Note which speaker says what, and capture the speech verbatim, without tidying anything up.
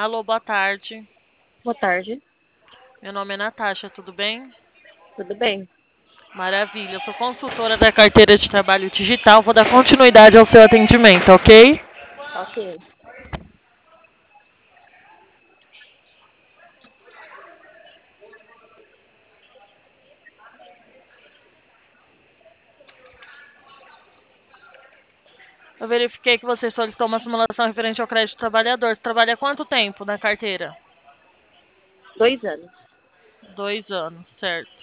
Speaker 1: Alô, boa tarde.
Speaker 2: Boa tarde,
Speaker 1: Meu nome é Natasha, tudo bem?
Speaker 2: tudo bem?
Speaker 1: Maravilha. Eu sou consultora da carteira de trabalho digital. Vou dar continuidade ao seu atendimento, ok?
Speaker 2: Ok.
Speaker 1: Eu verifiquei que você solicitou uma simulação referente ao crédito trabalhador. Você trabalha há quanto tempo na carteira?
Speaker 2: Dois anos.
Speaker 1: Dois anos, certo.